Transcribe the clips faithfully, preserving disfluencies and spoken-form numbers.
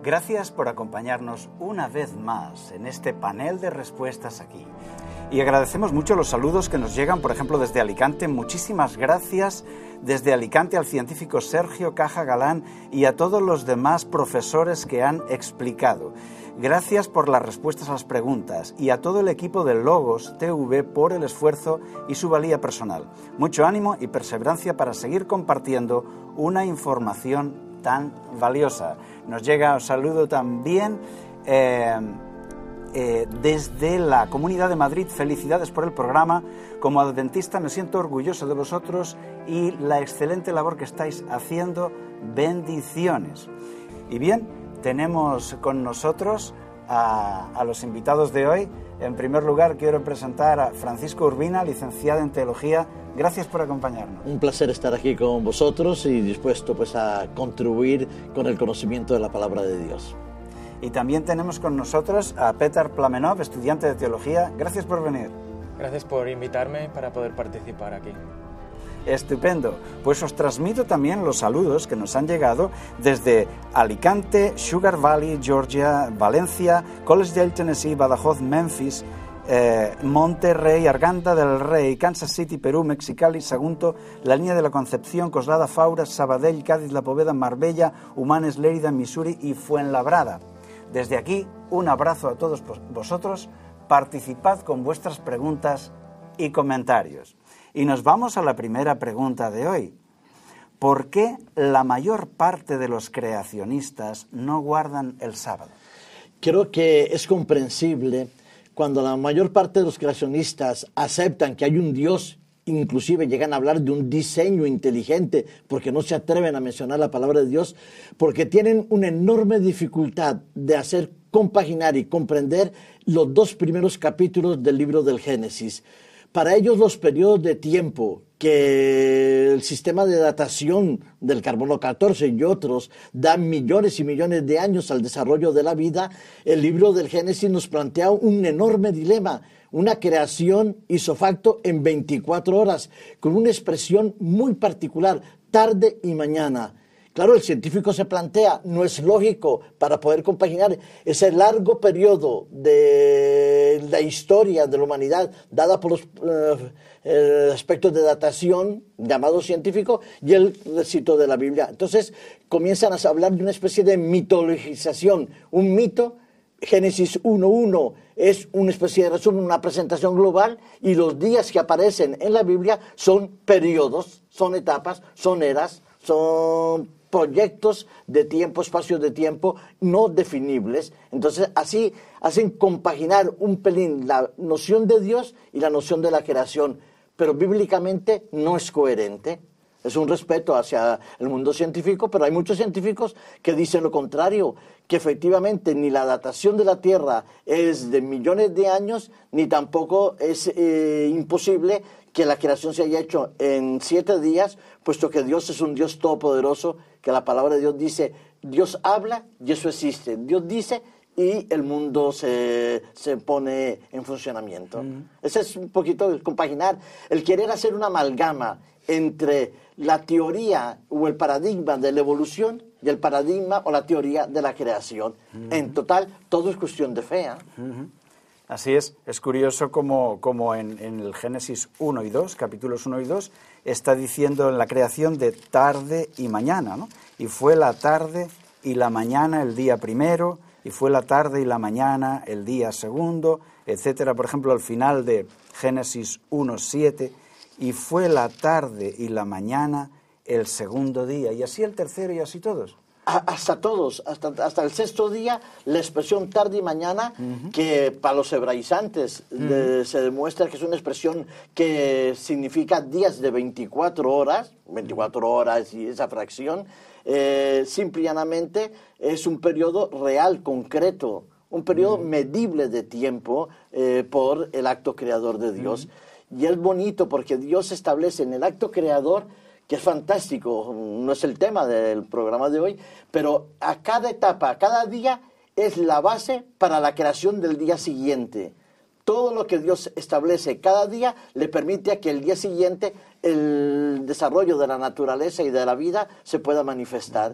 Gracias por acompañarnos una vez más en este panel de respuestas aquí. Y agradecemos mucho los saludos que nos llegan, por ejemplo, desde Alicante. Muchísimas gracias desde Alicante al científico Sergio Caja Galán y a todos los demás profesores que han explicado. Gracias por las respuestas a las preguntas y a todo el equipo de Logos T V por el esfuerzo y su valía personal. Mucho ánimo y perseverancia para seguir compartiendo una información tan valiosa. Nos llega un saludo también eh, eh, desde la Comunidad de Madrid. Felicidades por el programa. Como adventista me siento orgulloso de vosotros y la excelente labor que estáis haciendo. Bendiciones. Y bien, tenemos con nosotros a, a los invitados de hoy. En primer lugar, quiero presentar a Francisco Urbina, licenciado en Teología. Gracias por acompañarnos. Un placer estar aquí con vosotros y dispuesto pues, a contribuir con el conocimiento de la palabra de Dios. Y también tenemos con nosotros a Petar Plamenov, estudiante de Teología. Gracias por venir. Gracias por invitarme para poder participar aquí. Estupendo. Pues os transmito también los saludos que nos han llegado desde Alicante, Sugar Valley, Georgia, Valencia, Collegedale, Tennessee, Badajoz, Memphis, eh, Monterrey, Arganda del Rey, Kansas City, Perú, Mexicali, Sagunto, La Línea de la Concepción, Coslada, Faura, Sabadell, Cádiz, La Poveda, Marbella, Humanes, Lérida, Missouri y Fuenlabrada. Desde aquí, un abrazo a todos vosotros. Participad con vuestras preguntas y comentarios. Y nos vamos a la primera pregunta de hoy. ¿Por qué la mayor parte de los creacionistas no guardan el sábado? Creo que es comprensible cuando la mayor parte de los creacionistas aceptan que hay un Dios, inclusive llegan a hablar de un diseño inteligente porque no se atreven a mencionar la palabra de Dios, porque tienen una enorme dificultad de hacer compaginar y comprender los dos primeros capítulos del libro del Génesis. Para ellos los periodos de tiempo que el sistema de datación del carbono catorce y otros dan millones y millones de años al desarrollo de la vida, el libro del Génesis nos plantea un enorme dilema, una creación isofacto en veinticuatro horas, con una expresión muy particular, tarde y mañana. Claro, el científico se plantea, no es lógico para poder compaginar ese largo periodo de la historia de la humanidad dada por los eh, aspectos de datación llamado científico y el recito de la Biblia. Entonces comienzan a hablar de una especie de mitologización, un mito. Génesis uno uno es una especie de resumen, una presentación global, y los días que aparecen en la Biblia son periodos, son etapas, son eras, son proyectos de tiempo, espacios de tiempo no definibles. Entonces así hacen compaginar un pelín la noción de Dios y la noción de la creación, pero bíblicamente no es coherente. Es un respeto hacia el mundo científico, pero hay muchos científicos que dicen lo contrario, que efectivamente ni la datación de la Tierra es de millones de años, ni tampoco es eh, imposible que la creación se haya hecho en siete días, puesto que Dios es un Dios todopoderoso, que la palabra de Dios dice, Dios habla y eso existe. Dios dice y el mundo se, se pone en funcionamiento. Mm. Ese es un poquito el compaginar, el querer hacer una amalgama entre la teoría o el paradigma de la evolución y el paradigma o la teoría de la creación. Mm. En total, todo es cuestión de fe. ¿eh? Mm-hmm. Así es, es curioso como, como en, en el Génesis uno y dos, capítulos uno y dos, está diciendo en la creación de tarde y mañana, ¿no? Y fue la tarde y la mañana el día primero, y fue la tarde y la mañana el día segundo, etcétera. Por ejemplo, al final de Génesis uno siete, y fue la tarde y la mañana el segundo día, y así el tercero y así todos. Hasta todos, hasta, hasta el sexto día, la expresión tarde y mañana, uh-huh. que para los hebraizantes uh-huh. de, se demuestra que es una expresión que significa días de veinticuatro horas, veinticuatro horas y esa fracción, eh, simple y llanamente es un periodo real, concreto, un periodo uh-huh. medible de tiempo eh, por el acto creador de Dios. Uh-huh. Y es bonito porque Dios establece en el acto creador, que es fantástico, no es el tema del programa de hoy, pero a cada etapa, a cada día, es la base para la creación del día siguiente. Todo lo que Dios establece cada día le permite a que el día siguiente el desarrollo de la naturaleza y de la vida se pueda manifestar.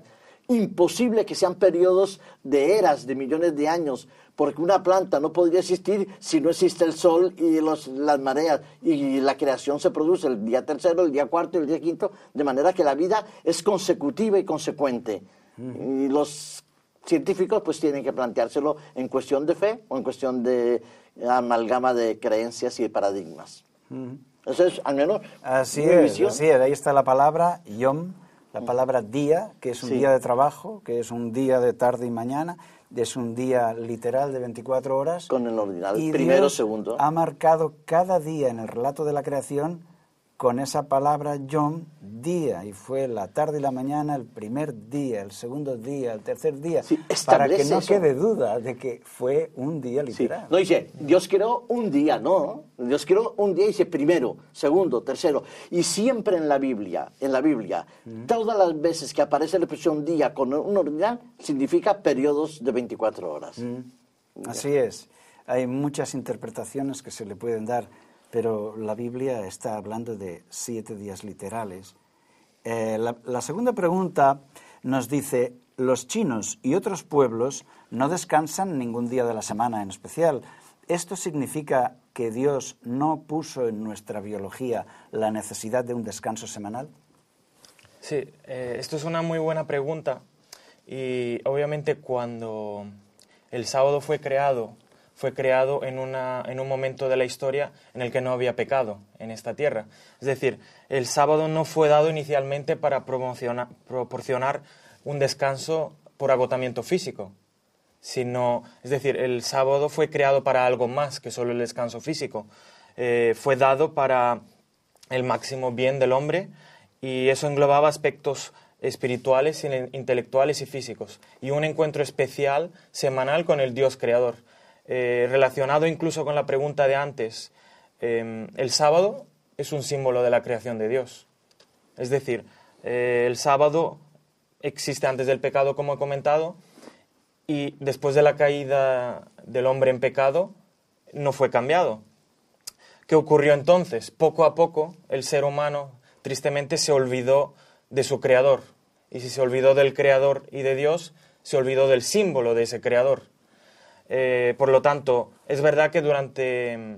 imposible que sean periodos de eras, de millones de años, porque una planta no podría existir si no existe el sol y los, las mareas, y la creación se produce el día tercero, el día cuarto y el día quinto, de manera que la vida es consecutiva y consecuente. Mm. Y los científicos pues tienen que planteárselo en cuestión de fe o en cuestión de amalgama de creencias y de paradigmas. Mm. Eso es, al menos, así es, así es, ahí está la palabra yom, la palabra día, que es un sí. día de trabajo, que es un día de tarde y mañana, es un día literal de veinticuatro horas. Con el ordinal, y primero, Dios segundo. Ha marcado cada día en el relato de la creación con esa palabra yom, día, y fue la tarde y la mañana, el primer día, el segundo día, el tercer día, sí, para que no eso. quede duda de que fue un día literal. Sí. No dice, Dios creó un día, no, Dios creó un día y dice primero, segundo, tercero, y siempre en la Biblia, en la Biblia, mm. todas las veces que aparece la expresión día con un ordinal, significa periodos de veinticuatro horas. Mm. Así es, hay muchas interpretaciones que se le pueden dar, pero la Biblia está hablando de siete días literales. Eh, la, la segunda pregunta nos dice, los chinos y otros pueblos no descansan ningún día de la semana en especial. ¿Esto significa que Dios no puso en nuestra biología la necesidad de un descanso semanal? Sí, eh, esto es una muy buena pregunta. Y obviamente cuando el sábado fue creado, fue creado en, una, en un momento de la historia en el que no había pecado en esta tierra. Es decir, el sábado no fue dado inicialmente para proporcionar un descanso por agotamiento físico, sino, es decir, el sábado fue creado para algo más que solo el descanso físico. Eh, fue dado para el máximo bien del hombre y eso englobaba aspectos espirituales, intelectuales y físicos, y un encuentro especial semanal con el Dios creador. Eh, relacionado incluso con la pregunta de antes, eh, el sábado es un símbolo de la creación de Dios. Es decir, eh, el sábado existe antes del pecado, como he comentado, y después de la caída del hombre en pecado, no fue cambiado. ¿Qué ocurrió entonces? Poco a poco, el ser humano, tristemente, se olvidó de su creador. Y si se olvidó del creador y de Dios, se olvidó del símbolo de ese creador. Eh, por lo tanto, es verdad que durante,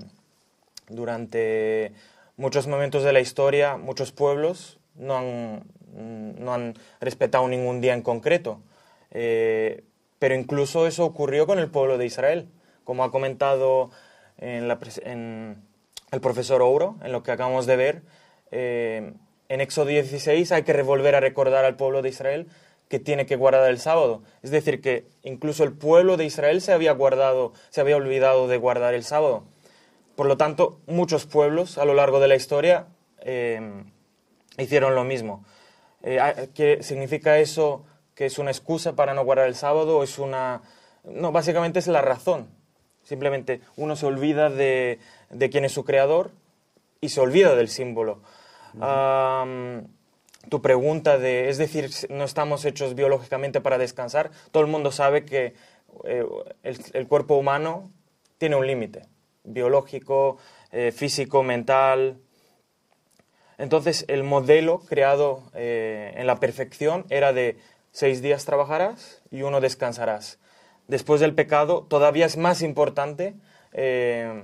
durante muchos momentos de la historia, muchos pueblos no han, no han respetado ningún día en concreto. Eh, pero incluso eso ocurrió con el pueblo de Israel. Como ha comentado en, la, en el profesor Ouro, en lo que acabamos de ver, eh, en Éxodo dieciséis hay que volver a recordar al pueblo de Israel que tiene que guardar el sábado. Es decir, que incluso el pueblo de Israel se había guardado, se había olvidado de guardar el sábado. Por lo tanto, muchos pueblos a lo largo de la historia eh, hicieron lo mismo. Eh, ¿qué ¿Significa eso que es una excusa para no guardar el sábado? ¿O es una...? No, básicamente es la razón. Simplemente uno se olvida de, de quién es su creador y se olvida del símbolo. Uh-huh. Um, Tu pregunta de, es decir, no estamos hechos biológicamente para descansar. Todo el mundo sabe que eh, el, el cuerpo humano tiene un límite biológico, eh, físico, mental. Entonces, el modelo creado eh, en la perfección era de seis días trabajarás y uno descansarás. Después del pecado, todavía es más importante eh,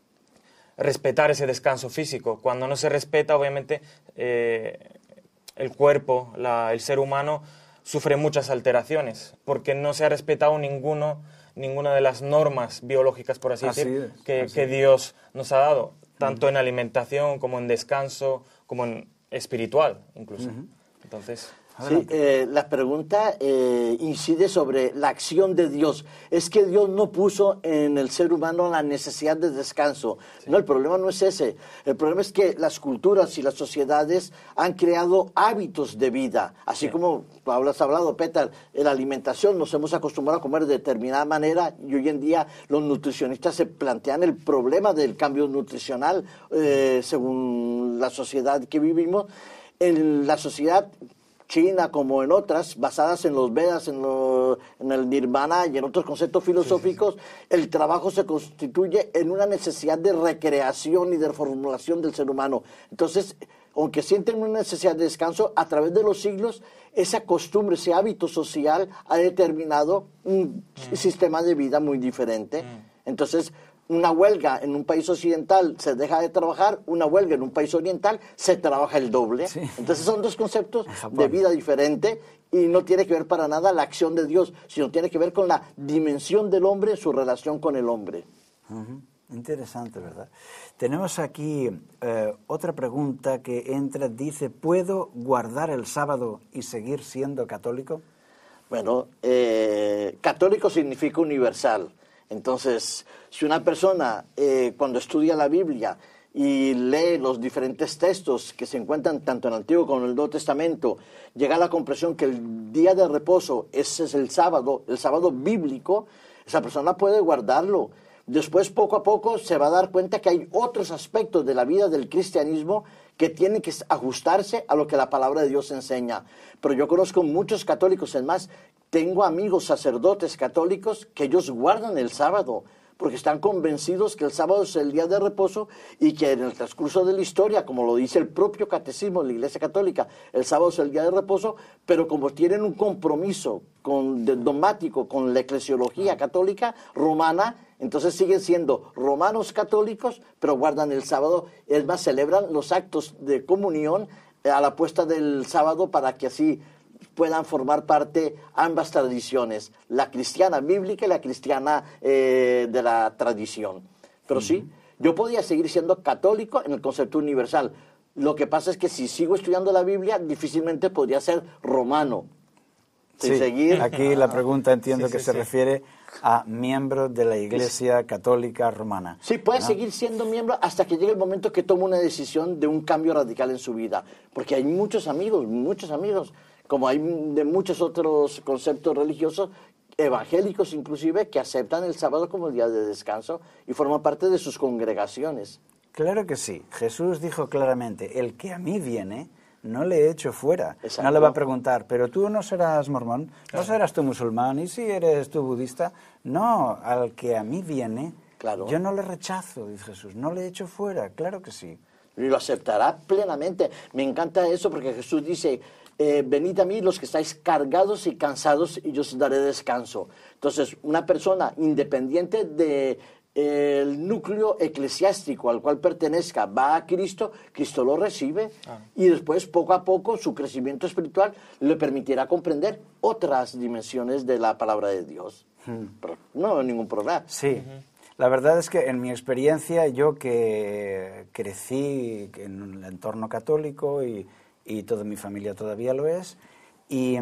respetar ese descanso físico. Cuando no se respeta, obviamente... Eh, el cuerpo, la, el ser humano, sufre muchas alteraciones, porque no se ha respetado ninguno, ninguna de las normas biológicas, por así, así decir, es, que, así que Dios nos ha dado, tanto uh-huh. en alimentación, como en descanso, como en espiritual, incluso. Uh-huh. Entonces... Sí, eh, la pregunta eh, incide sobre la acción de Dios. Es que Dios no puso en el ser humano la necesidad de descanso. Sí. No, el problema no es ese. El problema es que las culturas y las sociedades han creado hábitos de vida. Así sí. como has hablado, Petar, en la alimentación nos hemos acostumbrado a comer de determinada manera y hoy en día los nutricionistas se plantean el problema del cambio nutricional eh, según la sociedad que vivimos. En la sociedad China como en otras, basadas en los Vedas, en, lo, en el Nirvana y en otros conceptos filosóficos, sí, sí, sí. el trabajo se constituye en una necesidad de recreación y de reformulación del ser humano. Entonces, aunque sienten una necesidad de descanso, a través de los siglos, esa costumbre, ese hábito social ha determinado un mm. sistema de vida muy diferente. Mm. Entonces, una huelga en un país occidental se deja de trabajar, una huelga en un país oriental se trabaja el doble. Sí. Entonces son dos conceptos de vida diferentes y no tiene que ver para nada la acción de Dios, sino tiene que ver con la dimensión del hombre en su relación con el hombre. Uh-huh. Interesante, ¿verdad? Tenemos aquí eh, otra pregunta que entra, dice, ¿puedo guardar el sábado y seguir siendo católico? Bueno, eh, católico significa universal. Entonces, si una persona eh, cuando estudia la Biblia y lee los diferentes textos que se encuentran tanto en el Antiguo como en el Nuevo Testamento, llega a la comprensión que el día de reposo, ese es el sábado, el sábado bíblico, esa persona puede guardarlo. Después, poco a poco, se va a dar cuenta que hay otros aspectos de la vida del cristianismo que tienen que ajustarse a lo que la palabra de Dios enseña. Pero yo conozco muchos católicos, es más, tengo amigos sacerdotes católicos que ellos guardan el sábado, porque están convencidos que el sábado es el día de reposo y que en el transcurso de la historia, como lo dice el propio catecismo de la Iglesia Católica, el sábado es el día de reposo, pero como tienen un compromiso con, dogmático con la eclesiología católica romana, entonces siguen siendo romanos católicos, pero guardan el sábado, es más, celebran los actos de comunión a la puesta del sábado para que así puedan formar parte ambas tradiciones, la cristiana bíblica y la cristiana eh, de la tradición. Pero uh-huh. sí, yo podía seguir siendo católico en el concepto universal. Lo que pasa es que si sigo estudiando la Biblia, difícilmente podría ser romano. Sí, seguir. Aquí la pregunta entiendo sí, que sí, se sí. refiere a miembro de la Iglesia Católica Romana. Sí, puede ¿no? seguir siendo miembro hasta que llegue el momento que tome una decisión de un cambio radical en su vida. Porque hay muchos amigos, muchos amigos, como hay de muchos otros conceptos religiosos, evangélicos inclusive, que aceptan el sábado como el día de descanso y forman parte de sus congregaciones. Claro que sí. Jesús dijo claramente, el que a mí viene, no le echo fuera. Exacto. No le va a preguntar, pero tú no serás mormón, no serás tú musulmán, y si eres tú budista. No, al que a mí viene, claro. yo no le rechazo, dice Jesús, no le echo fuera, claro que sí. Y lo aceptará plenamente. Me encanta eso porque Jesús dice, eh, venid a mí los que estáis cargados y cansados y yo os daré descanso. Entonces, una persona independiente de el núcleo eclesiástico al cual pertenezca va a Cristo, Cristo lo recibe ah. y después poco a poco su crecimiento espiritual le permitirá comprender otras dimensiones de la palabra de Dios. Hmm. Pero no hay ningún problema. Sí, uh-huh. La verdad es que en mi experiencia, yo que crecí en un entorno católico y, y toda mi familia todavía lo es, y...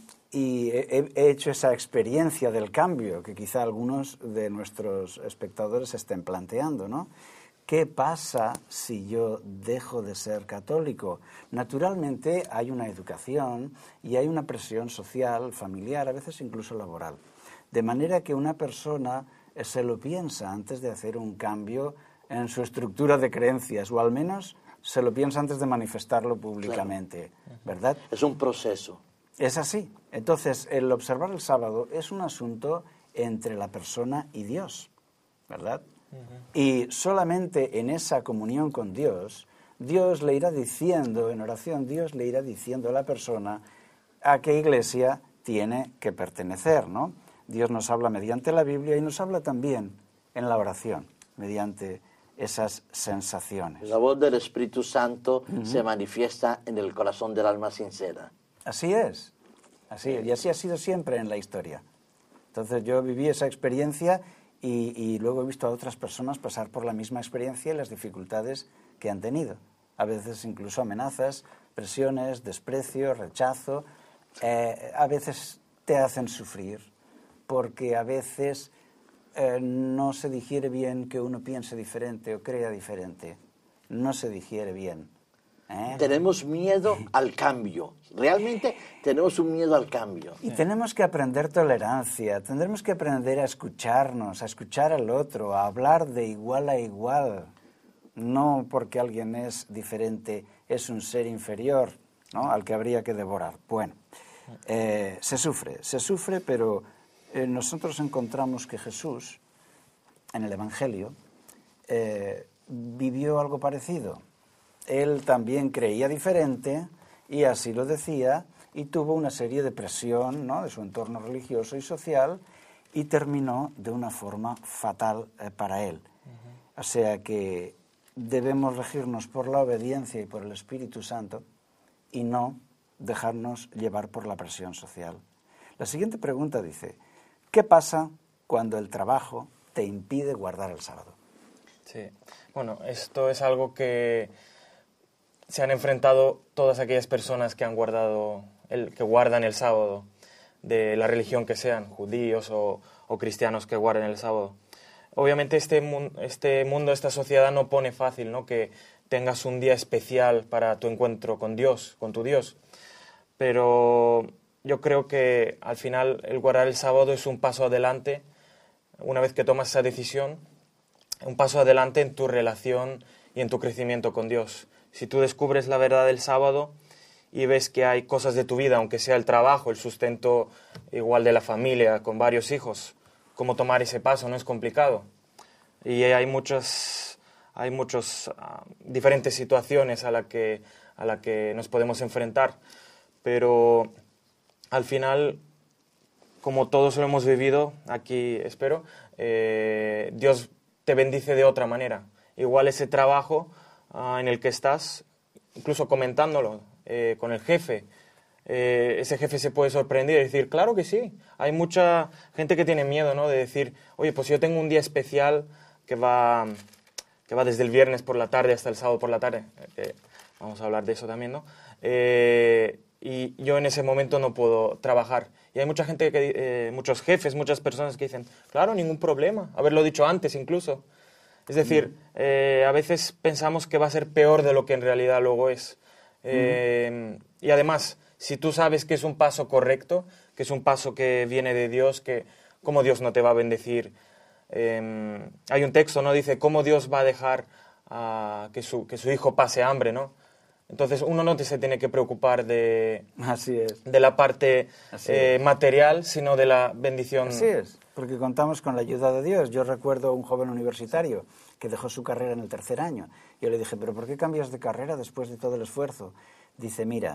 Y he, he hecho esa experiencia del cambio que quizá algunos de nuestros espectadores estén planteando, ¿no? ¿Qué pasa si yo dejo de ser católico? Naturalmente hay una educación y hay una presión social, familiar, a veces incluso laboral. De manera que una persona se lo piensa antes de hacer un cambio en su estructura de creencias, o al menos se lo piensa antes de manifestarlo públicamente, claro. ¿Verdad? Es un proceso. Es así. Entonces, el observar el sábado es un asunto entre la persona y Dios, ¿verdad? Uh-huh. Y solamente en esa comunión con Dios, Dios le irá diciendo, en oración, Dios le irá diciendo a la persona a qué iglesia tiene que pertenecer, ¿no? Dios nos habla mediante la Biblia y nos habla también en la oración, mediante esas sensaciones. La voz del Espíritu Santo uh-huh. se manifiesta en el corazón del alma sincera. Así es, así es, y así ha sido siempre en la historia. Entonces yo viví esa experiencia y, y luego he visto a otras personas pasar por la misma experiencia y las dificultades que han tenido. A veces incluso amenazas, presiones, desprecio, rechazo. Eh, a veces te hacen sufrir porque a veces eh, no se digiere bien que uno piense diferente o crea diferente. No se digiere bien. ¿Eh? Tenemos miedo al cambio. Realmente tenemos un miedo al cambio. Y tenemos que aprender tolerancia, tendremos que aprender a escucharnos, a escuchar al otro, a hablar de igual a igual. No porque alguien es diferente, es un ser inferior, ¿no?, al que habría que devorar. Bueno, eh, se sufre, se sufre, pero eh, nosotros encontramos que Jesús, en el Evangelio, eh, vivió algo parecido. él también creía diferente y así lo decía y tuvo una serie de presión, ¿no?, de su entorno religioso y social y terminó de una forma fatal eh, para él. Uh-huh. O sea que debemos regirnos por la obediencia y por el Espíritu Santo y no dejarnos llevar por la presión social. La siguiente pregunta dice, ¿qué pasa cuando el trabajo te impide guardar el sábado? Sí, bueno, esto es algo que se han enfrentado todas aquellas personas que han guardado, el, que guardan el sábado, de la religión que sean, judíos o, o cristianos que guarden el sábado. Obviamente este, mu- este mundo, esta sociedad no pone fácil, ¿no?, que tengas un día especial para tu encuentro con Dios, con tu Dios. Pero yo creo que al final el guardar el sábado es un paso adelante, una vez que tomas esa decisión, un paso adelante en tu relación y en tu crecimiento con Dios. Si tú descubres la verdad del sábado y ves que hay cosas de tu vida, aunque sea el trabajo, el sustento igual de la familia, con varios hijos, cómo tomar ese paso no es complicado. Y hay muchas, hay muchas uh, diferentes situaciones a las que, a la que nos podemos enfrentar. Pero al final, como todos lo hemos vivido, aquí espero, eh, Dios te bendice de otra manera. Igual ese trabajo uh, en el que estás, incluso comentándolo eh, con el jefe, eh, ese jefe se puede sorprender y decir, claro que sí. Hay mucha gente que tiene miedo, ¿no?, de decir, oye, pues yo tengo un día especial que va, que va desde el viernes por la tarde hasta el sábado por la tarde. Eh, vamos a hablar de eso también, ¿no? Eh, y yo en ese momento no puedo trabajar. Y hay mucha gente, que, eh, muchos jefes, muchas personas que dicen, claro, ningún problema, haberlo dicho antes incluso. Es decir, mm. eh, a veces pensamos que va a ser peor de lo que en realidad luego es. Eh, mm. Y además, si tú sabes que es un paso correcto, que es un paso que viene de Dios, que cómo Dios no te va a bendecir. Eh, hay un texto, ¿no?, dice, cómo Dios va a dejar uh, que, su, que su hijo pase hambre, ¿no? Entonces uno no se tiene que preocupar de, Así es. de la parte eh, material, sino de la bendición. Así es, porque contamos con la ayuda de Dios. Yo recuerdo un joven universitario que dejó su carrera en el tercer año. Yo le dije, ¿pero por qué cambias de carrera después de todo el esfuerzo? Dice, mira,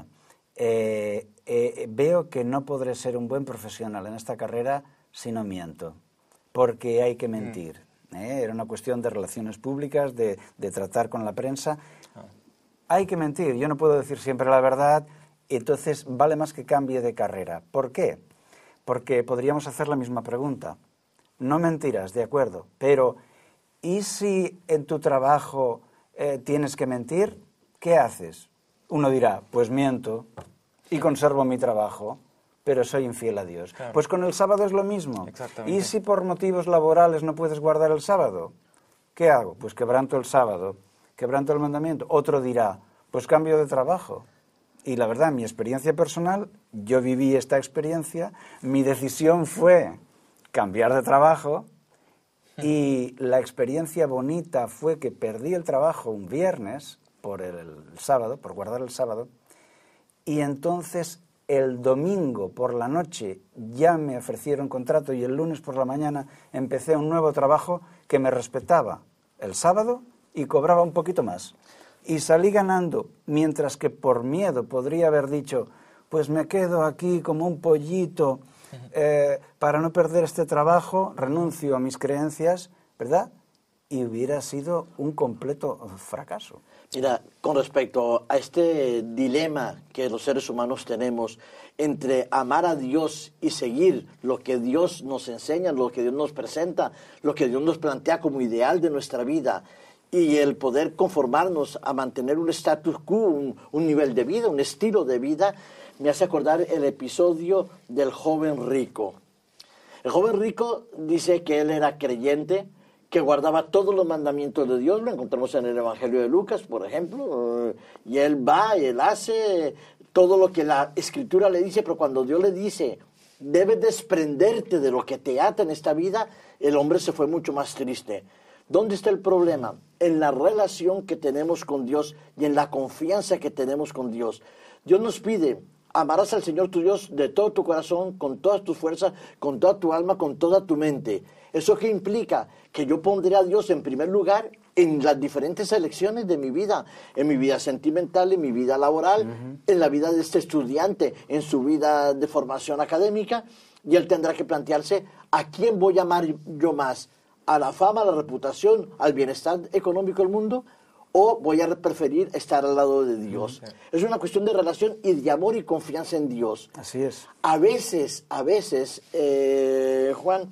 eh, eh, veo que no podré ser un buen profesional en esta carrera si no miento, porque hay que mentir. Mm. ¿eh? Era una cuestión de relaciones públicas, de, de tratar con la prensa. Ah. Hay que mentir, yo no puedo decir siempre la verdad, entonces vale más que cambie de carrera. ¿Por qué? Porque podríamos hacer la misma pregunta. No mentirás, de acuerdo, pero ¿y si en tu trabajo eh, tienes que mentir? ¿Qué haces? Uno dirá, pues miento y conservo mi trabajo, pero soy infiel a Dios. Claro. Pues con el sábado es lo mismo. ¿Y si por motivos laborales no puedes guardar el sábado? ¿Qué hago? Pues quebranto el sábado. Quebranto el mandamiento. Otro dirá, pues cambio de trabajo. Y la verdad, mi experiencia personal, yo viví esta experiencia, mi decisión fue cambiar de trabajo y la experiencia bonita fue que perdí el trabajo un viernes por el sábado, por guardar el sábado, y entonces el domingo por la noche ya me ofrecieron contrato y el lunes por la mañana empecé un nuevo trabajo que me respetaba el sábado y cobraba un poquito más. Y salí ganando, mientras que por miedo podría haber dicho, pues me quedo aquí como un pollito eh, para no perder este trabajo, renuncio a mis creencias, ¿verdad? Y hubiera sido un completo fracaso. Mira, con respecto a este dilema que los seres humanos tenemos entre amar a Dios y seguir lo que Dios nos enseña, lo que Dios nos presenta, lo que Dios nos plantea como ideal de nuestra vida, y el poder conformarnos a mantener un status quo, un, un nivel de vida, un estilo de vida, me hace acordar el episodio del joven rico. El joven rico dice que él era creyente, que guardaba todos los mandamientos de Dios, lo encontramos en el Evangelio de Lucas, por ejemplo, y él va y él hace todo lo que la Escritura le dice, pero cuando Dios le dice, debes desprenderte de lo que te ata en esta vida, el hombre se fue mucho más triste. ¿Dónde está el problema? En la relación que tenemos con Dios y en la confianza que tenemos con Dios. Dios nos pide, amarás al Señor tu Dios de todo tu corazón, con todas tus fuerzas, con toda tu alma, con toda tu mente. ¿Eso qué implica? Que yo pondré a Dios en primer lugar en las diferentes elecciones de mi vida, en mi vida sentimental, en mi vida laboral, uh-huh. en la vida de este estudiante, en su vida de formación académica, y él tendrá que plantearse a quién voy a amar yo más, a la fama, a la reputación, al bienestar económico del mundo, o voy a preferir estar al lado de Dios. Uh-huh. Es una cuestión de relación y de amor y confianza en Dios. Así es. A veces, a veces, eh, Juan,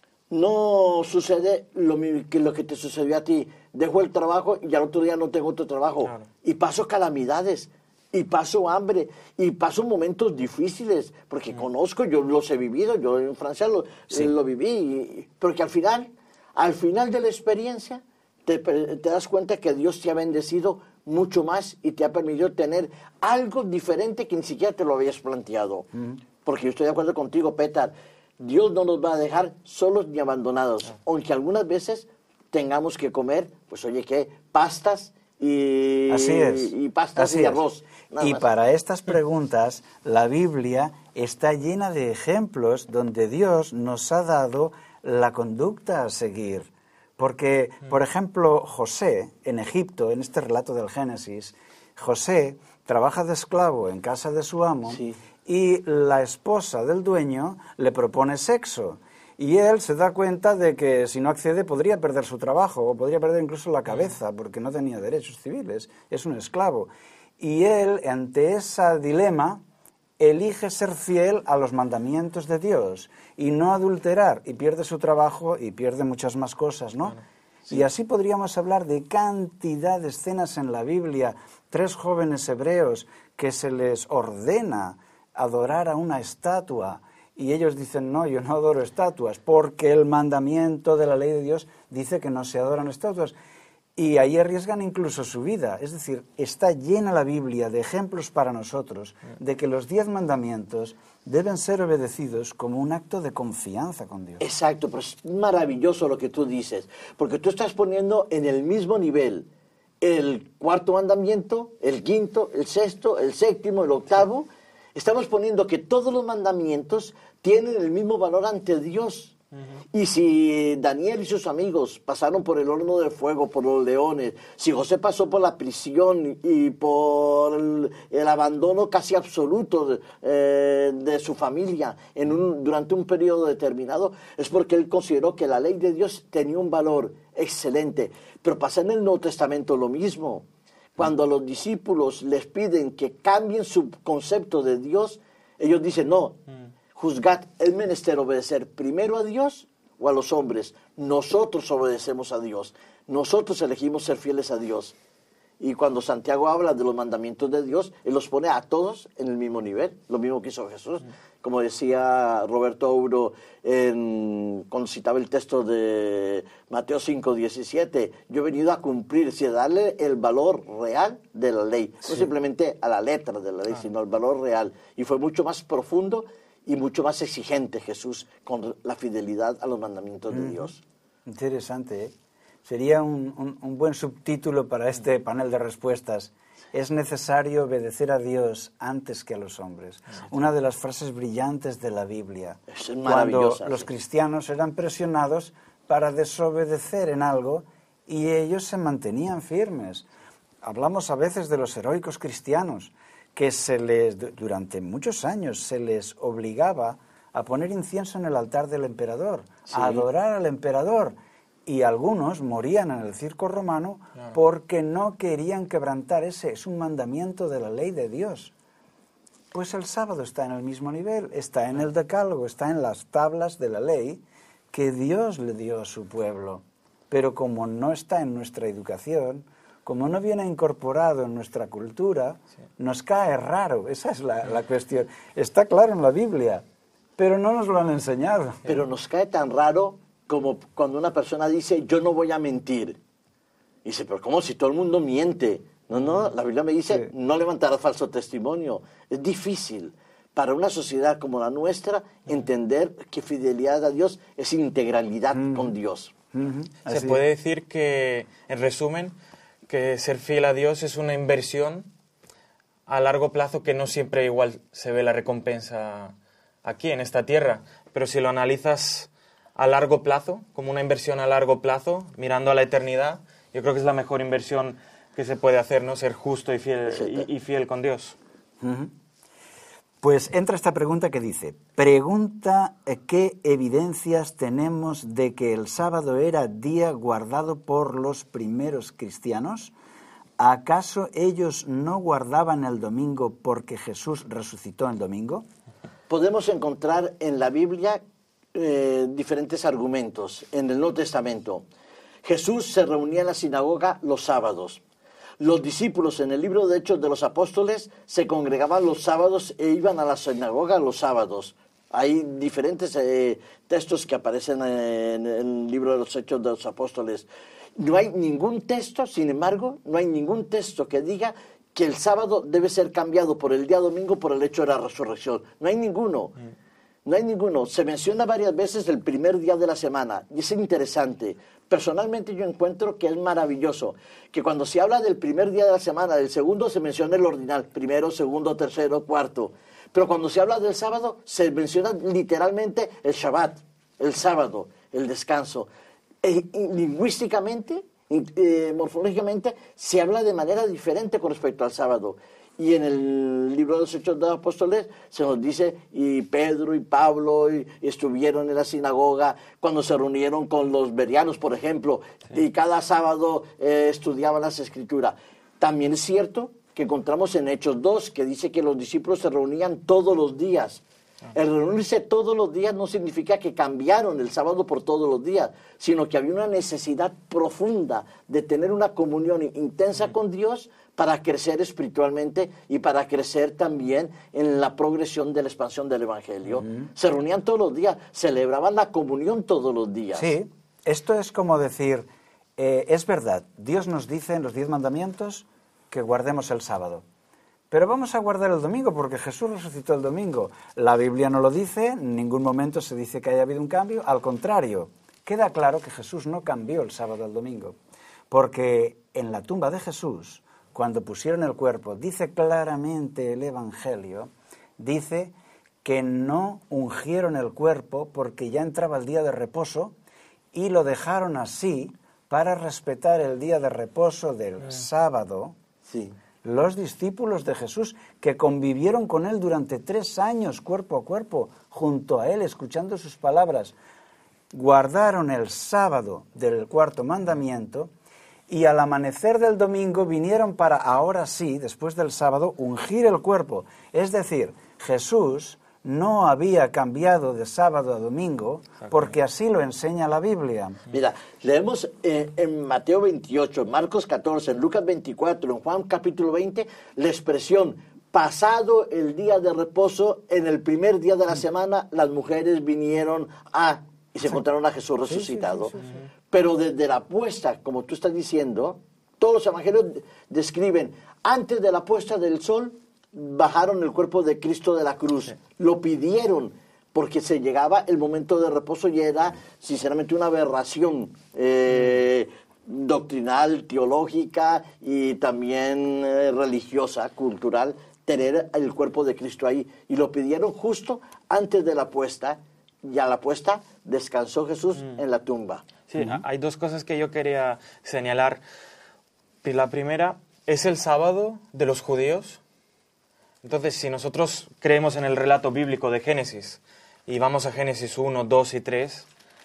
no sucede lo, que, lo que te sucedió a ti. Dejo el trabajo y al otro día no tengo otro trabajo. Claro. Y paso calamidades, y paso hambre, y paso momentos difíciles, porque mm. conozco, yo los he vivido, yo en Francia lo, sí. lo viví, y, porque al final, al final de la experiencia, te, te das cuenta que Dios te ha bendecido mucho más y te ha permitido tener algo diferente que ni siquiera te lo habías planteado. Mm. Porque yo estoy de acuerdo contigo, Petar, Dios no nos va a dejar solos ni abandonados, ah. aunque algunas veces tengamos que comer, pues oye, ¿qué? Pastas y, Así es. y pastas Así y arroz. Y más. Para estas preguntas, la Biblia está llena de ejemplos donde Dios nos ha dado la conducta a seguir. Porque, por ejemplo, José, en Egipto, en este relato del Génesis, José trabaja de esclavo en casa de su amo, sí. y la esposa del dueño le propone sexo. Y él se da cuenta de que si no accede podría perder su trabajo o podría perder incluso la cabeza porque no tenía derechos civiles, es un esclavo. Y él, ante ese dilema, elige ser fiel a los mandamientos de Dios y no adulterar, y pierde su trabajo y pierde muchas más cosas, ¿no? Bueno, sí. Y así podríamos hablar de cantidad de escenas en la Biblia, tres jóvenes hebreos que se les ordena adorar a una estatua, y ellos dicen, no, yo no adoro estatuas, porque el mandamiento de la ley de Dios dice que no se adoran estatuas. Y ahí arriesgan incluso su vida. Es decir, está llena la Biblia de ejemplos para nosotros de que los diez mandamientos deben ser obedecidos como un acto de confianza con Dios. Exacto, pero es maravilloso lo que tú dices, porque tú estás poniendo en el mismo nivel el cuarto mandamiento, el quinto, el sexto, el séptimo, el octavo. Estamos poniendo que todos los mandamientos tienen el mismo valor ante Dios. Uh-huh. Y si Daniel y sus amigos pasaron por el horno de fuego, por los leones, si José pasó por la prisión y por el, el abandono casi absoluto de, eh, de su familia en un, durante un periodo determinado, es porque él consideró que la ley de Dios tenía un valor excelente. Pero pasa en el Nuevo Testamento lo mismo. Cuando a los discípulos les piden que cambien su concepto de Dios, ellos dicen, no, juzgad, es menester obedecer primero a Dios o a los hombres. Nosotros obedecemos a Dios, nosotros elegimos ser fieles a Dios. Y cuando Santiago habla de los mandamientos de Dios, él los pone a todos en el mismo nivel, lo mismo que hizo Jesús. Como decía Roberto Auro en, cuando citaba el texto de Mateo cinco diecisiete, yo he venido a cumplir, si a darle el valor real de la ley, sí. no simplemente a la letra de la ley, ah. sino al valor real. Y fue mucho más profundo y mucho más exigente Jesús con la fidelidad a los mandamientos de mm. Dios. Interesante, ¿eh? Sería un, un, un buen subtítulo para este panel de respuestas. Es necesario obedecer a Dios antes que a los hombres. Una de las frases brillantes de la Biblia. Es maravillosa. Cuando los sí. cristianos eran presionados para desobedecer en algo y ellos se mantenían firmes. Hablamos a veces de los heroicos cristianos, que se les, durante muchos años se les obligaba a poner incienso en el altar del emperador, sí. a adorar al emperador. Y algunos morían en el circo romano claro. porque no querían quebrantar ese, es un mandamiento de la ley de Dios. Pues el sábado está en el mismo nivel, está en el decálogo, está en las tablas de la ley que Dios le dio a su pueblo. Pero como no está en nuestra educación, como no viene incorporado en nuestra cultura, sí. nos cae raro, esa es la, la cuestión. Está claro en la Biblia, pero no nos lo han enseñado. Pero nos cae tan raro como cuando una persona dice, yo no voy a mentir. Y dice, pero ¿cómo si todo el mundo miente? No, no, la Biblia me dice, sí. no levantarás falso testimonio. Es difícil para una sociedad como la nuestra entender que fidelidad a Dios es integralidad mm. con Dios. Mm-hmm. Se puede decir que, en resumen, que ser fiel a Dios es una inversión a largo plazo que no siempre igual se ve la recompensa aquí, en esta tierra. Pero si lo analizas a largo plazo, como una inversión a largo plazo, mirando a la eternidad, Yo creo que es la mejor inversión que se puede hacer, ¿no? Ser justo y fiel, y, y fiel con Dios. Uh-huh. Pues entra esta pregunta que dice, pregunta qué evidencias tenemos de que el sábado era día guardado por los primeros cristianos. ¿Acaso ellos no guardaban el domingo porque Jesús resucitó el domingo? Podemos encontrar en la Biblia eh, diferentes argumentos. En el Nuevo Testamento, Jesús se reunía en la sinagoga los sábados. Los discípulos en el libro de Hechos de los Apóstoles se congregaban los sábados e iban a la sinagoga los sábados. Hay diferentes eh, textos que aparecen en el libro de los Hechos de los Apóstoles. No hay ningún texto, sin embargo, no hay ningún texto que diga que el sábado debe ser cambiado por el día domingo por el hecho de la resurrección. No hay ninguno. No hay ninguno. Se menciona varias veces el primer día de la semana y es interesante. Personalmente yo encuentro que es maravilloso que cuando se habla del primer día de la semana, del segundo se menciona el ordinal, primero, segundo, tercero, cuarto. Pero cuando se habla del sábado se menciona literalmente el Shabbat, el sábado, el descanso. E, y lingüísticamente, y, eh, morfológicamente, se habla de manera diferente con respecto al sábado. Y en el libro de los Hechos de los Apóstoles se nos dice, y Pedro y Pablo y, y estuvieron en la sinagoga cuando se reunieron con los bereanos, por ejemplo, sí. Y cada sábado eh, estudiaban las Escrituras. También es cierto que encontramos en Hechos dos, que dice que los discípulos se reunían todos los días. El reunirse todos los días no significa que cambiaron el sábado por todos los días, sino que había una necesidad profunda de tener una comunión intensa con Dios para crecer espiritualmente y para crecer también en la progresión de la expansión del Evangelio. Uh-huh. Se reunían todos los días, celebraban la comunión todos los días. Sí, esto es como decir, eh, es verdad, Dios nos dice en los diez mandamientos que guardemos el sábado. Pero vamos a guardar el domingo porque Jesús resucitó el domingo. La Biblia no lo dice, en ningún momento se dice que haya habido un cambio. Al contrario, queda claro que Jesús no cambió el sábado al domingo. Porque en la tumba de Jesús, cuando pusieron el cuerpo, dice claramente el Evangelio, dice que no ungieron el cuerpo porque ya entraba el día de reposo y lo dejaron así para respetar el día de reposo del sábado. Sí. Los discípulos de Jesús que convivieron con él durante tres años, cuerpo a cuerpo, junto a él, escuchando sus palabras, guardaron el sábado del cuarto mandamiento y al amanecer del domingo vinieron para, ahora sí, después del sábado, ungir el cuerpo. Es decir, Jesús no había cambiado de sábado a domingo porque así lo enseña la Biblia. Mira, leemos en, en Mateo veintiocho, en Marcos catorce, en Lucas veinticuatro, en Juan capítulo veinte, la expresión pasado el día de reposo, en el primer día de la semana, las mujeres vinieron a, y se encontraron a Jesús resucitado. Sí, sí, sí, sí, sí. Pero desde la puesta, como tú estás diciendo, todos los evangelios describen, antes de la puesta del sol, bajaron el cuerpo de Cristo de la cruz, sí. Lo pidieron porque se llegaba el momento de reposo y era sinceramente una aberración eh, mm. doctrinal, teológica y también eh, religiosa, cultural, tener el cuerpo de Cristo ahí, y lo pidieron justo antes de la puesta, y a la puesta descansó Jesús mm. en la tumba. Sí, uh-huh. Hay dos cosas que yo quería señalar. La primera es el sábado de los judíos. Entonces, si nosotros creemos en el relato bíblico de Génesis y vamos a Génesis uno, dos y tres,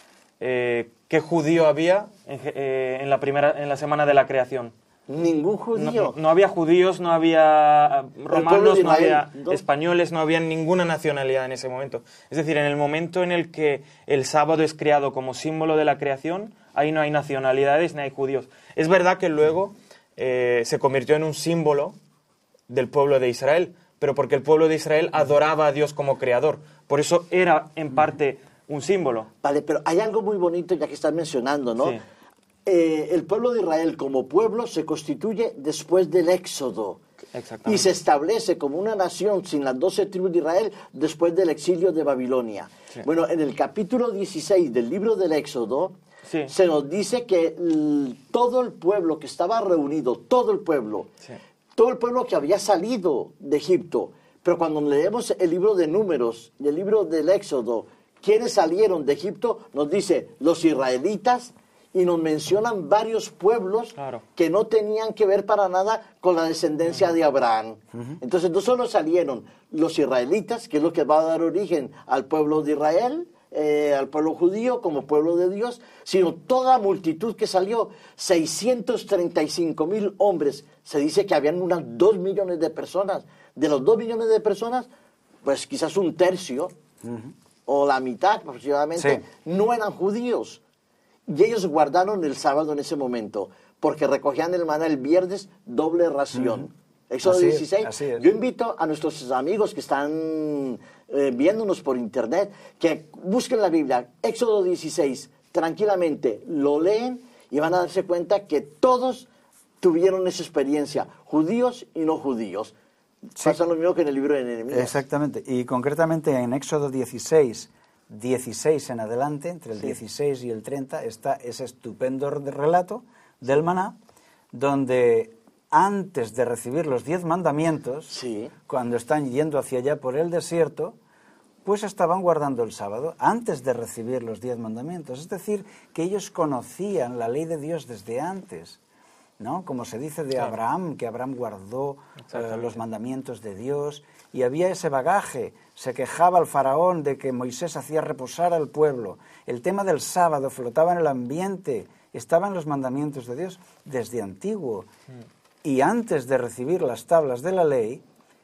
eh, ¿qué judío había en, eh, en, la primera, en la semana de la creación? Ningún judío. No, no había judíos, no había romanos, no había españoles, no había ninguna nacionalidad en ese momento. Es decir, en el momento en el que el sábado es creado como símbolo de la creación, ahí no hay nacionalidades ni hay judíos. Es verdad que luego eh, se convirtió en un símbolo del pueblo de Israel, pero porque el pueblo de Israel adoraba a Dios como creador. Por eso era, en parte, un símbolo. Vale, pero hay algo muy bonito ya que estás mencionando, ¿no? Sí. Eh, el pueblo de Israel como pueblo se constituye después del Éxodo. Exactamente. Y se establece como una nación sin las doce tribus de Israel después del exilio de Babilonia. Sí. Bueno, en el capítulo dieciséis del libro del Éxodo, sí, se nos dice que l- todo el pueblo que estaba reunido, todo el pueblo, sí, todo el pueblo que había salido de Egipto, pero cuando leemos el libro de Números y el libro del Éxodo, ¿quiénes salieron de Egipto? Nos dice los israelitas y nos mencionan varios pueblos Claro. que no tenían que ver para nada con la descendencia de Abraham. Uh-huh. Entonces no solo salieron los israelitas, que es lo que va a dar origen al pueblo de Israel, eh, al pueblo judío como pueblo de Dios, sino toda la multitud que salió, seiscientos treinta y cinco mil hombres. Se dice que habían unas dos millones de personas. De los dos millones de personas, pues quizás un tercio, uh-huh, o la mitad aproximadamente, sí, no eran judíos. Y ellos guardaron el sábado en ese momento, porque recogían el maná el viernes, doble ración. Uh-huh. Éxodo así dieciséis. Es, así es. Yo invito a nuestros amigos que están eh, viéndonos por internet, que busquen la Biblia, Éxodo dieciséis, tranquilamente, lo leen y van a darse cuenta que todos tuvieron esa experiencia, judíos y no judíos. Sí. Pasa lo mismo que en el libro de Nehemías. Exactamente, y concretamente en Éxodo dieciséis, dieciséis en adelante, entre el sí. dieciséis y el treinta, está ese estupendo relato del maná, donde antes de recibir los diez mandamientos, sí, cuando están yendo hacia allá por el desierto, pues estaban guardando el sábado antes de recibir los diez mandamientos. Es decir, que ellos conocían la ley de Dios desde antes, ¿no? Como se dice de claro. Abraham, que Abraham guardó eh, los mandamientos de Dios, y había ese bagaje. Se quejaba el faraón de que Moisés hacía reposar al pueblo. El tema del sábado flotaba en el ambiente, estaba en los mandamientos de Dios desde antiguo. Mm. Y antes de recibir las tablas de la ley,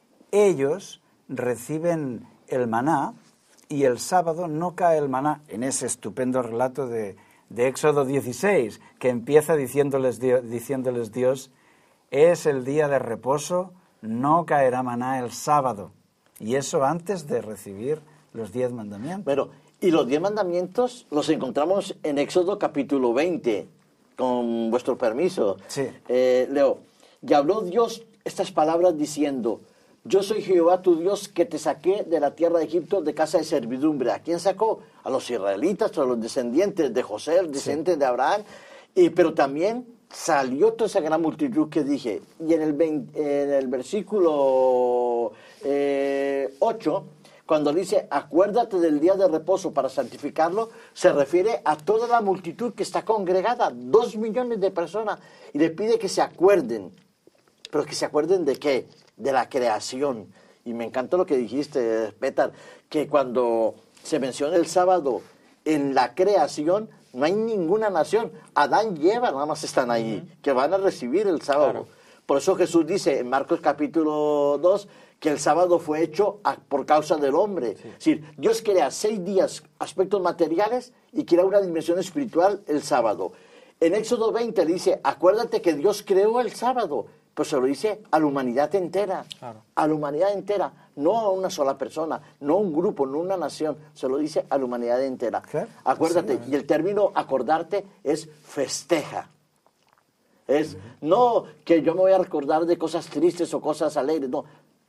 ellos reciben el maná, y el sábado no cae el maná, en ese estupendo relato de de Éxodo dieciséis, que empieza diciéndoles, diciéndoles Dios, es el día de reposo, no caerá maná el sábado. Y eso antes de recibir los diez mandamientos. Pero, y los diez mandamientos los encontramos en Éxodo capítulo veinte, con vuestro permiso. Sí. Eh, leo, y habló Dios estas palabras diciendo, yo soy Jehová tu Dios que te saqué de la tierra de Egipto de casa de servidumbre. ¿A quién sacó? A los israelitas, a los descendientes de José, descendientes sí. de Abraham. Y, pero también salió toda esa gran multitud que dije. Y en el, veinte, en el versículo eh, ocho, cuando dice, acuérdate del día de reposo para santificarlo, se refiere a toda la multitud que está congregada, dos millones de personas. Y le pide que se acuerden. ¿Pero que se acuerden de qué? De la creación. Y me encantó lo que dijiste, Petar, que cuando se menciona el sábado en la creación, no hay ninguna nación. Adán y Eva nada más están ahí, uh-huh, que van a recibir el sábado. Claro. Por eso Jesús dice en Marcos capítulo dos que el sábado fue hecho a, por causa del hombre. Sí. Es decir, Dios crea seis días aspectos materiales y crea una dimensión espiritual el sábado. En Éxodo veinte dice, acuérdate que Dios creó el sábado. Pues se lo dice a la humanidad entera, claro. a la humanidad entera, no a una sola persona, no a un grupo, no a una nación, se lo dice a la humanidad entera. ¿Qué? Acuérdate, sí, y el término acordarte es festeja. Es uh-huh. no que yo me voy a recordar de cosas tristes o cosas alegres, no,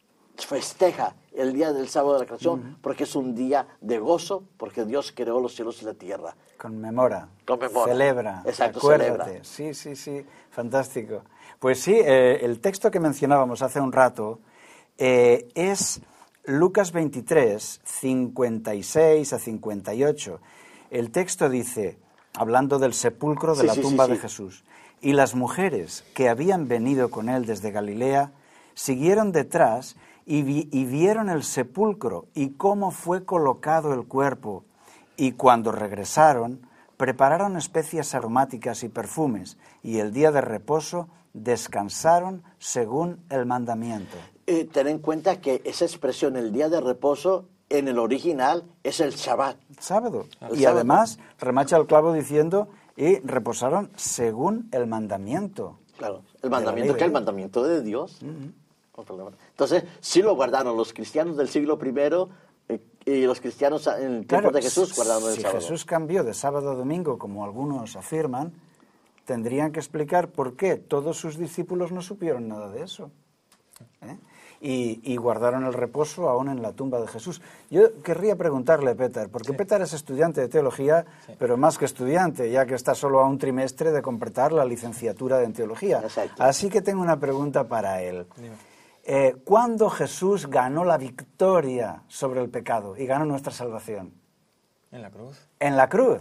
festeja el día del sábado de la creación, uh-huh. porque es un día de gozo, porque Dios creó los cielos y la tierra. Conmemora, Conmemora. celebra, exacto, acuérdate. Celebra. Sí, sí, sí, fantástico. Pues sí, eh, el texto que mencionábamos hace un rato eh, es Lucas veintitrés, cincuenta y seis a cincuenta y ocho. El texto dice, hablando del sepulcro de sí, la sí, tumba sí, de sí. Jesús, y las mujeres que habían venido con él desde Galilea siguieron detrás y, vi, y vieron el sepulcro y cómo fue colocado el cuerpo. Y cuando regresaron, prepararon especias aromáticas y perfumes, y el día de reposo descansaron según el mandamiento. Eh, ten en cuenta que esa expresión, el día de reposo, en el original es el Shabbat. Sábado. El y sábado. Además remacha el clavo diciendo, y reposaron según el mandamiento. Claro, el mandamiento, que es el mandamiento de Dios. Uh-huh. Entonces, sí lo guardaron los cristianos del siglo primero eh, y los cristianos en el tiempo claro, de Jesús guardaron el si sábado. Si Jesús cambió de sábado a domingo, como algunos afirman, tendrían que explicar por qué todos sus discípulos no supieron nada de eso. ¿Eh? Y, y guardaron el reposo aún en la tumba de Jesús. Yo querría preguntarle, Petar, porque sí. Petar es estudiante de teología, sí. pero más que estudiante, ya que está solo a un trimestre de completar la licenciatura en teología. Exacto. Así que tengo una pregunta para él. Eh, ¿Cuándo Jesús ganó la victoria sobre el pecado y ganó nuestra salvación? En la cruz. En la cruz.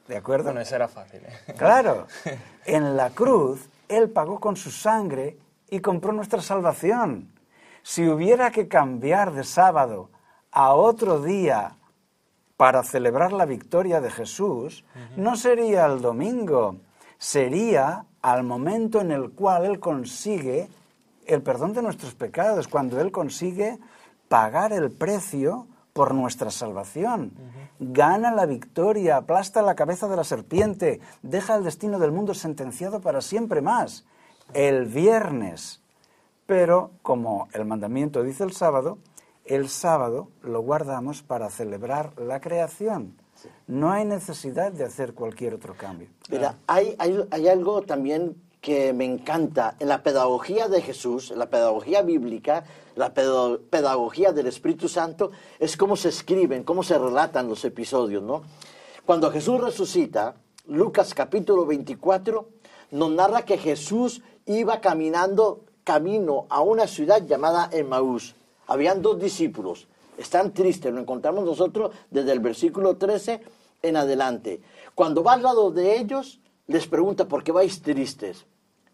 ¿De acuerdo? Bueno, eso era fácil, ¿eh? Claro, en la cruz Él pagó con su sangre y compró nuestra salvación. Si hubiera que cambiar de sábado a otro día para celebrar la victoria de Jesús, uh-huh. no sería el domingo, sería al momento en el cual Él consigue el perdón de nuestros pecados, cuando Él consigue pagar el precio por nuestra salvación. Uh-huh. Gana la victoria, aplasta la cabeza de la serpiente, deja el destino del mundo sentenciado para siempre más. El viernes. Pero, como el mandamiento dice el sábado, el sábado lo guardamos para celebrar la creación. Sí. No hay necesidad de hacer cualquier otro cambio. Mira, hay, hay, hay algo también que me encanta en la pedagogía de Jesús, en la pedagogía bíblica, la pedagogía del Espíritu Santo, es cómo se escriben, cómo se relatan los episodios, ¿no? Cuando Jesús resucita, Lucas capítulo veinticuatro nos narra que Jesús iba caminando camino a una ciudad llamada Emaús. Habían dos discípulos, están tristes, lo encontramos nosotros desde el versículo trece en adelante. Cuando va al lado de ellos, les pregunta, ¿por qué vais tristes?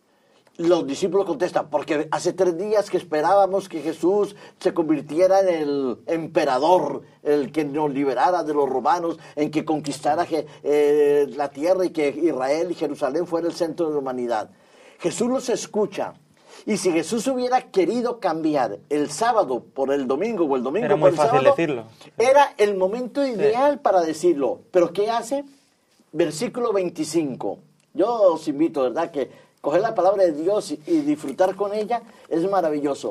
Los discípulos contestan, porque hace tres días que esperábamos que Jesús se convirtiera en el emperador, el que nos liberara de los romanos, en que conquistara eh, la tierra y que Israel y Jerusalén fuera el centro de la humanidad. Jesús los escucha. Y si Jesús hubiera querido cambiar el sábado por el domingo o el domingo era por muy el fácil sábado, decirlo. Era el momento ideal sí. para decirlo. ¿Pero qué hace? Versículo veinticinco. Yo os invito, ¿verdad?, que coger la palabra de Dios y, y disfrutar con ella es maravilloso.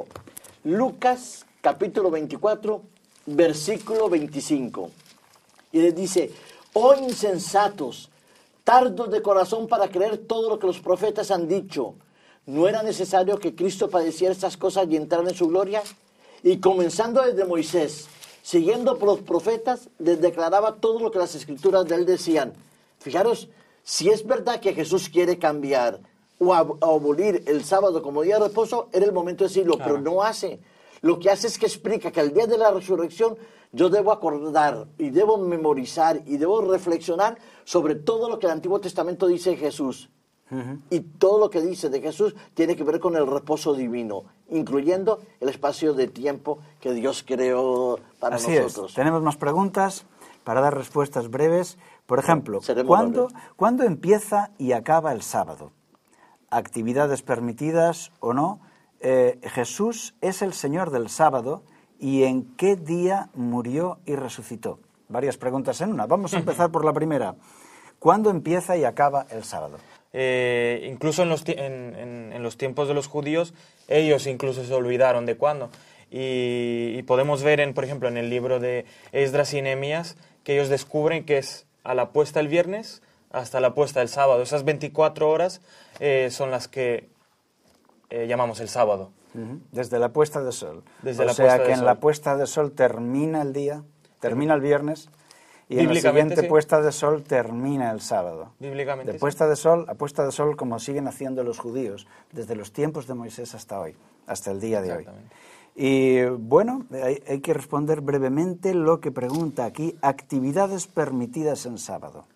Lucas capítulo veinticuatro, versículo veinticinco. Y les dice, oh insensatos, tardos de corazón para creer todo lo que los profetas han dicho. ¿No era necesario que Cristo padeciera estas cosas y entrara en su gloria? Y comenzando desde Moisés, siguiendo por los profetas, les declaraba todo lo que las escrituras de él decían. Fijaros, si es verdad que Jesús quiere cambiar o ab- abolir el sábado como día de reposo, era el momento de decirlo, claro. Pero no hace. Lo que hace es que explica que el día de la resurrección yo debo acordar y debo memorizar y debo reflexionar sobre todo lo que el Antiguo Testamento dice de Jesús. Uh-huh. Y todo lo que dice de Jesús tiene que ver con el reposo divino, incluyendo el espacio de tiempo que Dios creó para Así nosotros. Es. Tenemos más preguntas para dar respuestas breves. Por ejemplo, ¿cuándo, ¿cuándo empieza y acaba el sábado? ¿Actividades permitidas o no? Eh, Jesús es el Señor del sábado, ¿y en qué día murió y resucitó? Varias preguntas en una. Vamos a empezar por la primera. ¿Cuándo empieza y acaba el sábado? Eh, incluso en los, en, en, en los tiempos de los judíos, ellos incluso se olvidaron de cuándo. Y, y podemos ver, en, por ejemplo, en el libro de Esdras y Nehemías, que ellos descubren que es a la puesta el viernes hasta la puesta el sábado. Esas veinticuatro horas eh, son las que eh, llamamos el sábado. Uh-huh. Desde la puesta de sol. Desde o la sea puesta que de en sol. la puesta de sol termina el día, termina el viernes, y en la siguiente sí. puesta de sol termina el sábado. Bíblicamente, de puesta sí. de sol a puesta de sol, como siguen haciendo los judíos, desde los tiempos de Moisés hasta hoy, hasta el día de hoy. Y bueno, hay, hay que responder brevemente lo que pregunta aquí, actividades permitidas en sábado.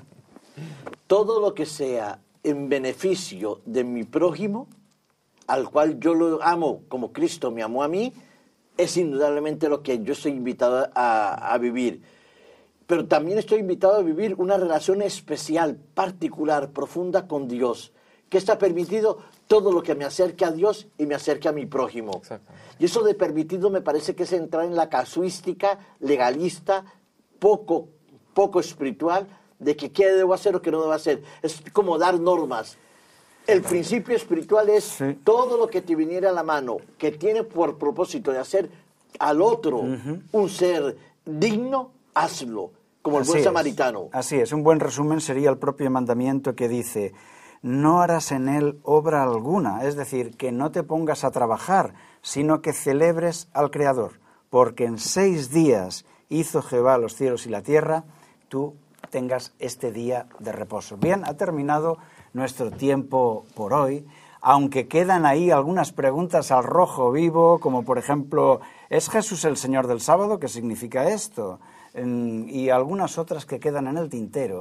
Todo lo que sea en beneficio de mi prójimo, al cual yo lo amo como Cristo me amó a mí, es indudablemente lo que yo estoy invitado a, a vivir. Pero también estoy invitado a vivir una relación especial, particular, profunda con Dios, que está permitido todo lo que me acerque a Dios y me acerque a mi prójimo. Y eso de permitido me parece que es entrar en la casuística legalista, poco, poco espiritual, de que qué debo hacer o qué no debo hacer. Es como dar normas. El principio espiritual es sí. todo lo que te viniera a la mano, que tiene por propósito de hacer al otro uh-huh. un ser digno, hazlo. Como el Así buen es. samaritano. Así es, un buen resumen sería el propio mandamiento que dice, no harás en él obra alguna, es decir, que no te pongas a trabajar, sino que celebres al Creador, porque en seis días hizo Jehová los cielos y la tierra, tú tengas este día de reposo. Bien, ha terminado nuestro tiempo por hoy, aunque quedan ahí algunas preguntas al rojo vivo, como por ejemplo, ¿es Jesús el Señor del sábado? ¿Qué significa esto? Y algunas otras que quedan en el tintero.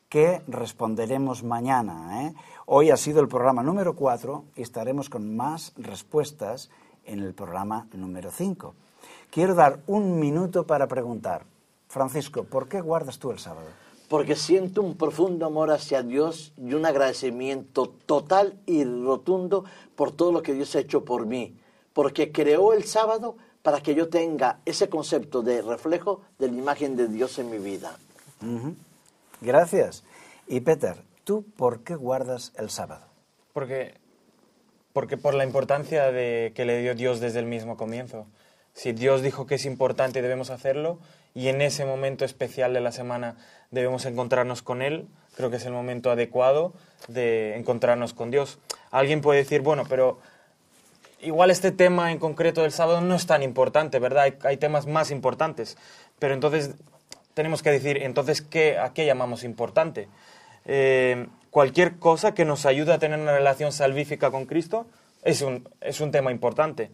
que responderemos mañana, ¿eh? Hoy ha sido el programa número cuatro y estaremos con más respuestas en el programa número cinco. Quiero dar un minuto para preguntar. Francisco, ¿por qué guardas tú el sábado? Porque siento un profundo amor hacia Dios y un agradecimiento total y rotundo por todo lo que Dios ha hecho por mí. Porque creó el sábado para que yo tenga ese concepto de reflejo de la imagen de Dios en mi vida. Uh-huh. Gracias. Y Peter, ¿tú por qué guardas el sábado? Porque, porque por la importancia de que le dio Dios desde el mismo comienzo. Si Dios dijo que es importante, debemos hacerlo, y en ese momento especial de la semana debemos encontrarnos con Él, creo que es el momento adecuado de encontrarnos con Dios. Alguien puede decir, bueno, pero igual este tema en concreto del sábado no es tan importante, ¿verdad? Hay, hay temas más importantes, pero entonces tenemos que decir, entonces, ¿qué, ¿a qué llamamos importante? Eh, cualquier cosa que nos ayude a tener una relación salvífica con Cristo es un, es un tema importante.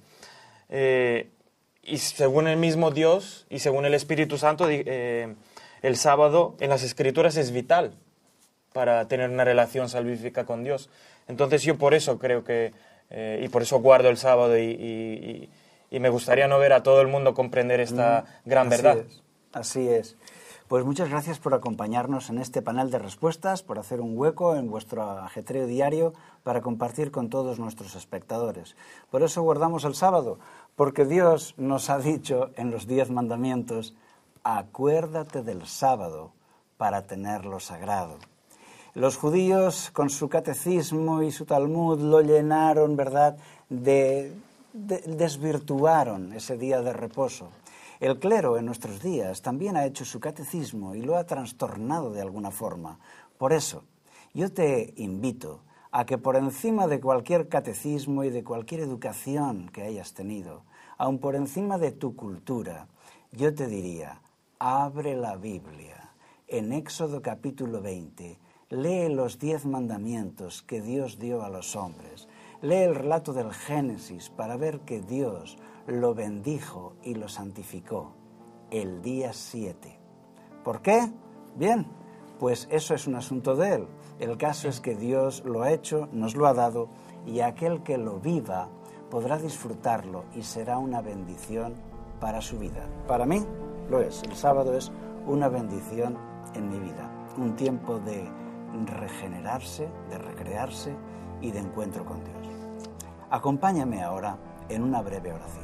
Eh, y según el mismo Dios y según el Espíritu Santo, eh, el sábado en las Escrituras es vital para tener una relación salvífica con Dios. Entonces yo por eso creo que, eh, y por eso guardo el sábado y, y, y me gustaría no ver a todo el mundo comprender esta mm, gran así verdad. Es, así es. Pues muchas gracias por acompañarnos en este panel de respuestas, por hacer un hueco en vuestro ajetreo diario para compartir con todos nuestros espectadores. Por eso guardamos el sábado, porque Dios nos ha dicho en los diez mandamientos, acuérdate del sábado para tenerlo sagrado. Los judíos con su catecismo y su Talmud lo llenaron, ¿verdad?, de, de desvirtuaron ese día de reposo. El clero en nuestros días también ha hecho su catecismo y lo ha trastornado de alguna forma. Por eso, yo te invito a que por encima de cualquier catecismo y de cualquier educación que hayas tenido, aun por encima de tu cultura, yo te diría, abre la Biblia. En Éxodo capítulo veinte, lee los diez mandamientos que Dios dio a los hombres. Lee el relato del Génesis para ver que Dios lo bendijo y lo santificó el día siete. ¿Por qué? Bien, pues eso es un asunto de Él. El caso es que Dios lo ha hecho, nos lo ha dado, y aquel que lo viva podrá disfrutarlo y será una bendición para su vida. Para mí lo es. El sábado es una bendición en mi vida. Un tiempo de regenerarse, de recrearse y de encuentro con Dios. Acompáñame ahora en una breve oración.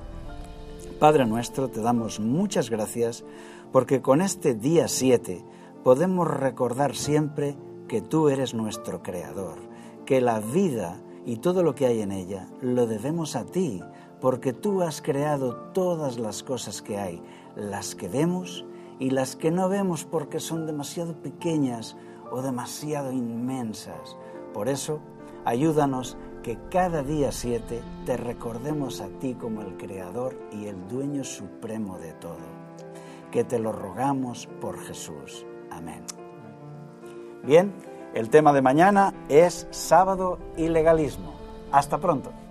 Padre nuestro, te damos muchas gracias porque con este día siete podemos recordar siempre que tú eres nuestro creador, que la vida y todo lo que hay en ella lo debemos a ti, porque tú has creado todas las cosas que hay, las que vemos y las que no vemos porque son demasiado pequeñas o demasiado inmensas. Por eso, ayúdanos que cada día siete te recordemos a ti como el Creador y el Dueño Supremo de todo. Que te lo rogamos por Jesús. Amén. Bien, el tema de mañana es sábado y legalismo. Hasta pronto.